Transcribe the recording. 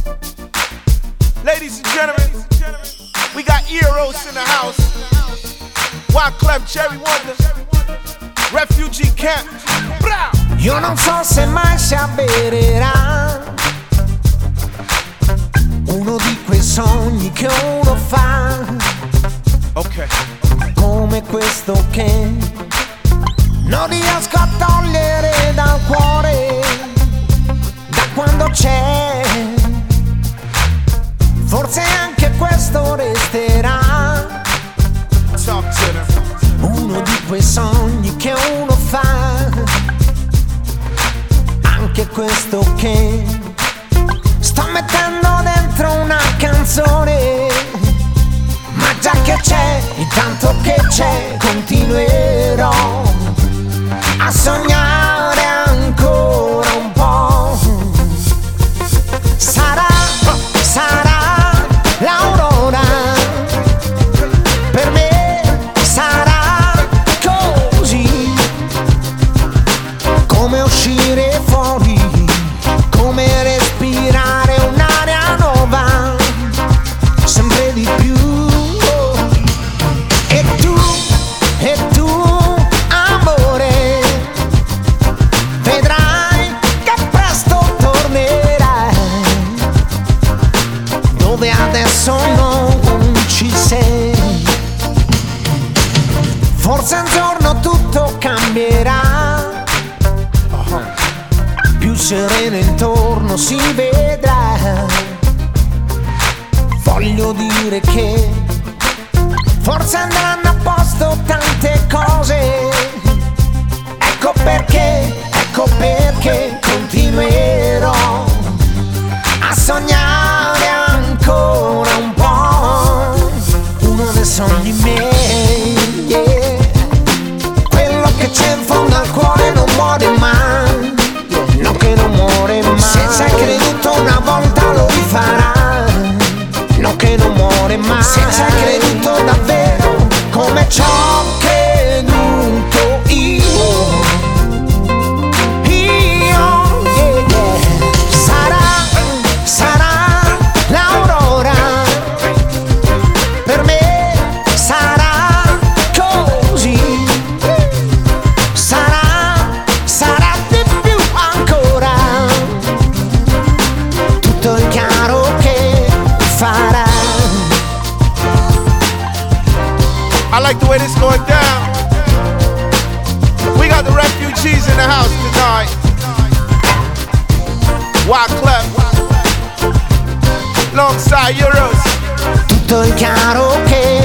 Ladies and gentlemen, we got Eros in the house. Wyclef, Jerry Wonder, Refugee Camp. Bra! Io non so se mai si avvererà uno di quei sogni che uno fa. Ok. Come questo che non riesco a togliere dal cuore da quando c'è. Forse anche questo resterà Talk to them. uno di quei sogni che uno fa. Anche questo che sto mettendo dentro una canzone. Ma già che c'è, intanto che c'è, continuerò a sognare ancora un po'. Sarà l'aurora, per me sarà così, come uscire fuori, come respirare un'aria nuova, sempre di più. E tu, amore, vedrai che presto tornerai dove adesso non ci sei. Forse un giorno tutto cambierà, più sereno intorno si vedrà. Voglio dire che forse andranno a posto tante cose. Ecco perché continuerò a sognare ancora un po'. Uno dei sogni miei, yeah. Quello che c'è in fondo al cuore non muore mai, no, che non muore mai. Se ci hai creduto una volta lo rifarà, no, che non muore mai. Se ci hai creduto davvero come ci ho creduto io, yeah, yeah. Sarà l'aurora, per me sarà così. Sarà di più ancora, tutto il chiaro che farà. I like the way this going down. We got the refugees in the house tonight. Wyclef, alongside Euros. Tutto il chiaro che